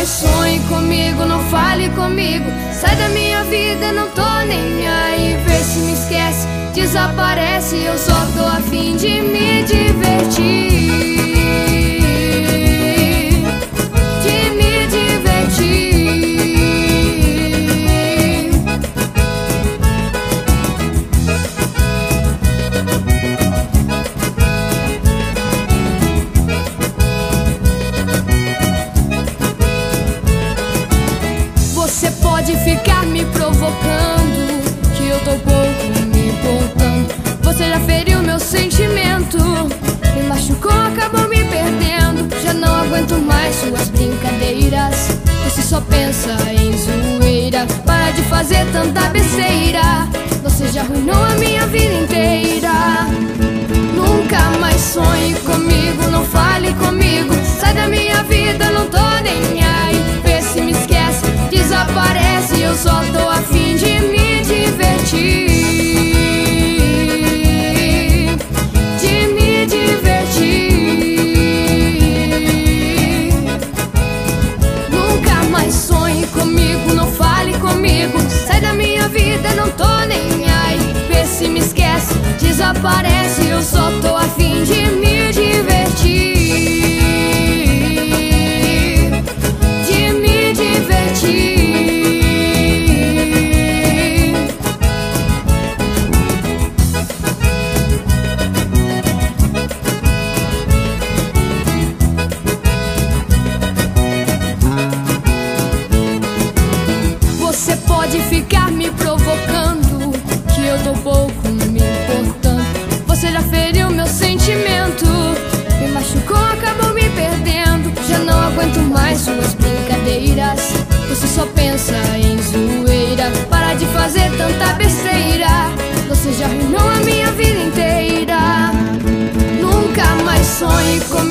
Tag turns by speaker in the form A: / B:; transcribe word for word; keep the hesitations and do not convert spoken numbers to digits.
A: mais sonhe comigo, não fale comigo. Sai da minha vida, não tô nem aí. Vê se me esquece, desaparece. Eu só tô a fim de me divertir. De me divertir. Você pode ficar me provocando, que eu tô pouco me importando. Você já feriu meu sentimento, me machucou, acabou me perdendo. Já não aguento mais suas brincadeiras. Você só pensa em zoeira. Para de fazer tanta besteira. Você já arruinou a minha vida inteira. Nunca mais sonhe comigo, não fale comigo. Sai da minha vida, não tô nem aí. Vê se me esquece, desaparece. Eu só tô a fim de me divertir. De me divertir. Nunca mais sonhe comigo, não fale comigo. Sai da minha vida, não tô nem aí. Vê se me esquece, desaparece. Eu só tô a fim de me divertir. De me divertir. Você pode ficar me provocando, que eu tô pouco me importando. Você já feriu meu sentimento, me machucou, acabou me perdendo. Já não aguento mais suas brincadeiras. Você só pensa em zoeira. Para de fazer tanta besteira. Você já arruinou a minha vida inteira. Nunca mais sonhe com